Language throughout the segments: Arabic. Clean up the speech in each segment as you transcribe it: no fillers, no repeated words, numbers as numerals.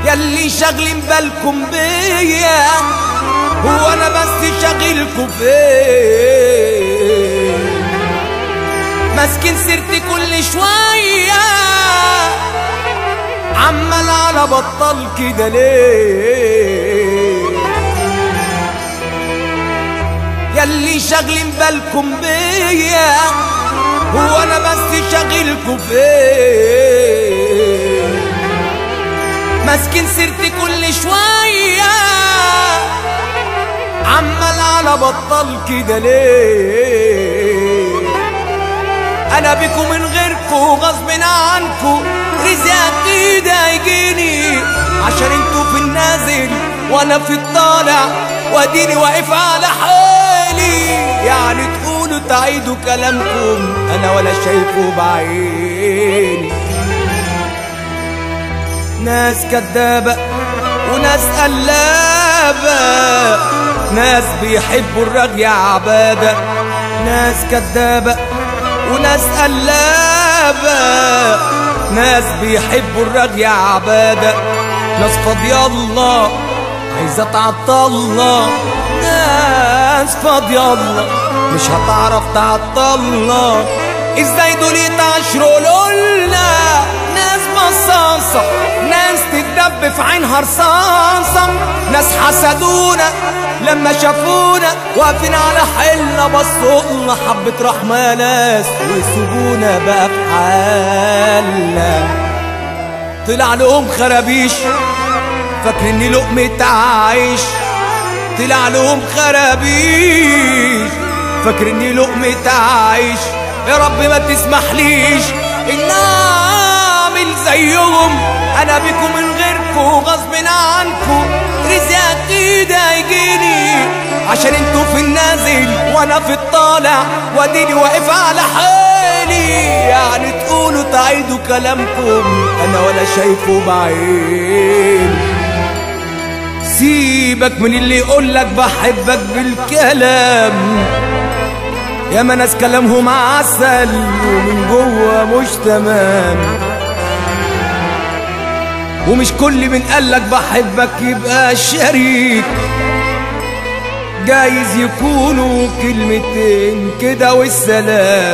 ياللي شاغلين بالكم بيا، هو انا بس شاغلكوا فين؟ ماسكين سيرتي كل شوية، عمال على بطل كده ليه؟ ياللي شاغلين بالكم بيا، هو انا بس شاغلكوا فين؟ ماسكين سيرتي كل شوية، عمال على بطل كده ليه؟ انا بيكم من غيركوا غصب عنكوا، رزق كده يجيني، عشان انتوا في النازل وانا في الطالع، واديني واقف على حالي. يعني تقولوا تعيدوا كلامكم، انا ولا شايفه بعيني. ناس كدابة وناس قلابة، ناس بيحبوا الرغي عبادة. ناس كدابة وناس قلابة، ناس بيحبوا الرغي عبادة. ناس فاضية الله عايزة تعطلنا، ناس فاضية الله مش هتعرف تعطلنا. ازاي دول يتعشروا لنا؟ ناس بصاصة، ناس تتدب في عينها رصاصة، ناس حسدونا لما شافونا واقفين على حلنا، بصولنا حبة رحمة يا ناس ويسيبونا بقى في حالنا. طلع لهم خرابيش فاكرني لقمة عيش، طلع لهم خرابيش فاكرني لقمة عيش. يا رب ما تسمحليش ان اعمل زيهم، انا بيكم من غيركوا غصب عنكوا، رزق كده يجيني، عشان انتوا في النازل وانا في الطالع، واديني واقف على حالي. يعني تقولوا تعيدوا كلامكم، انا ولا شايفه بعين. سيبك من اللي يقولك بحبك بالكلام، ياما ناس كلامهم عسل ومن جوه مش تمام. ومش كل من قالك بحبك يبقى شريك، جايز يكونوا كلمتين كده والسلام.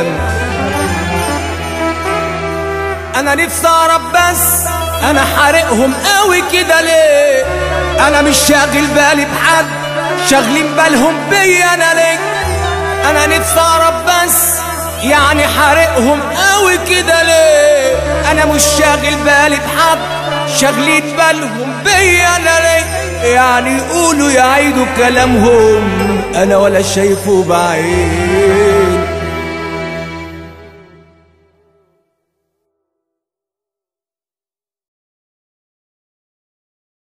انا نفسي اعرف بس انا حارقهم قوي كده ليه؟ انا مش شاغل بالي بحد، شاغلين بالهم بيا انا ليه؟ انا نفسي اعرف بس يعني حارقهم قوي كده ليه؟ انا مش شاغل بالي بحد، شاغلين بالهم بيا انا ليه؟ يعني يقولوا يعيدوا كلامهم، انا ولا شايفه بعيد.